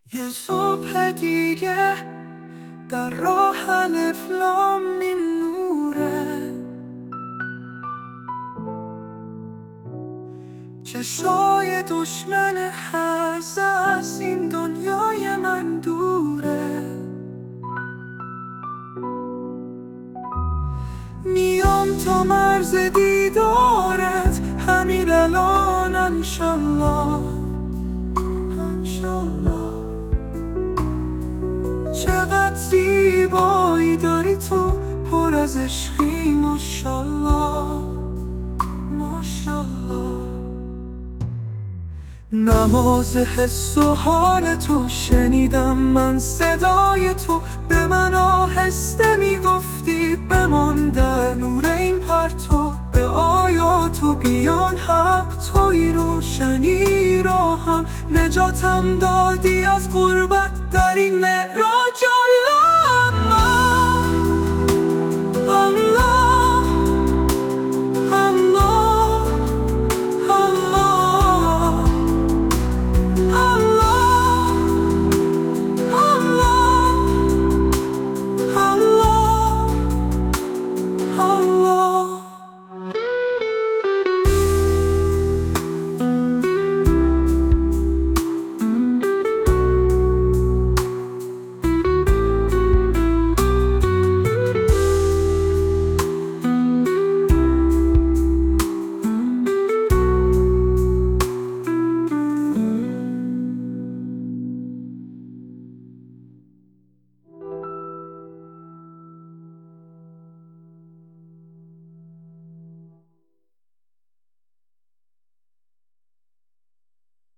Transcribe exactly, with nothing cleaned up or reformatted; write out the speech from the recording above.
یه صبح دیگه در راه الف لام میم نوره، چشای دشمن هست از این دنیای من دوره. میام تا مرز دیدارت همین الان انشالله انشالله. چقدر زیبایی داری تو، پر از عشقی ماشالله ماشالله. نماز حس و حال تو شنیدم من، صدای تو به من آهسته میگفتی بمان در نور این پرتو. به آیات و بیان حق توی روشنی راهم، نجاتم دادی از غربت در این مهراب.